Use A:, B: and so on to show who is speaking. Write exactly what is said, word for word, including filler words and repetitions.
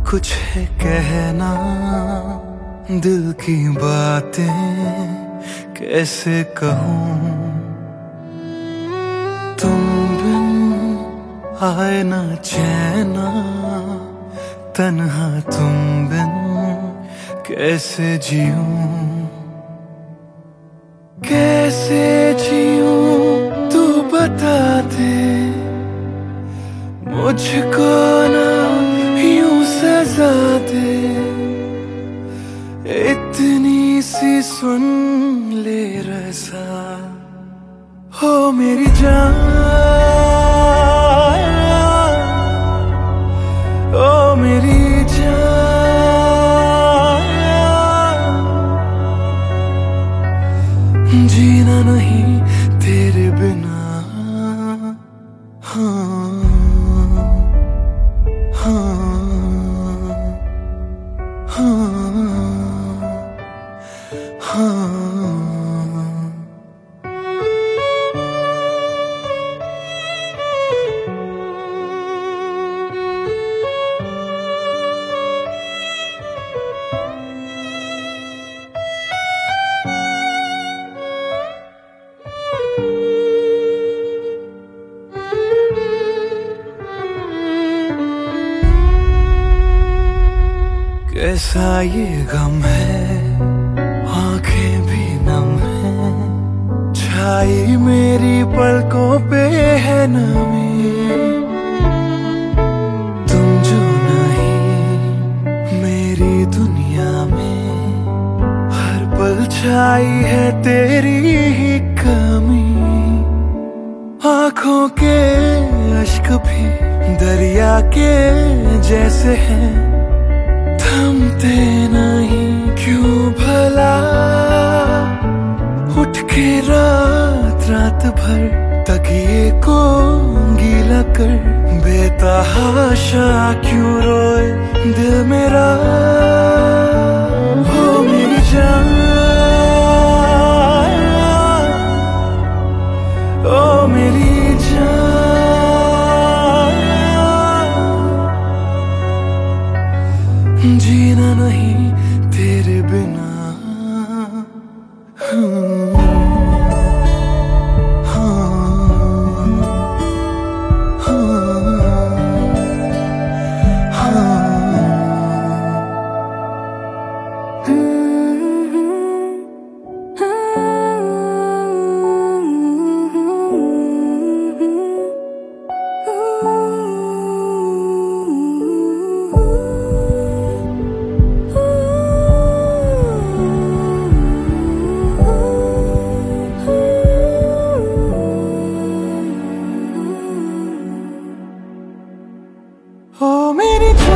A: कुछ है कहना, दिल की बातें कैसे कहूँ। तुम बिन आए ना चैना, तन्हा तुम बिन कैसे जीऊँ। कैसे जीऊँ तू बता दे, मुझको ना यूं सजा दे। इतनी सी सुन ले रज़ा, हो मेरी जान, ओ मेरी जान। जीना नहीं तेरे बिना, हाँ हाँ हाँ हाँ। कैसा ये गम है, आंखें भी नम है, छाई मेरी पलकों पे है नमी। तुम जो नहीं मेरी दुनिया में, हर पल छाई है तेरी ही कमी। आंखों के अश्क भी दरिया के जैसे हैं, थमते नहीं क्यों भला। उठ के रात रात भर तकिए को गीला कर, बेतहाशा क्यों रोए दिल मेरा। हो मेरी जान, ओ मेरी जान। जीना नहीं तेरे बिना, हाँ हाँ हाँ हाँ। ओ मेरी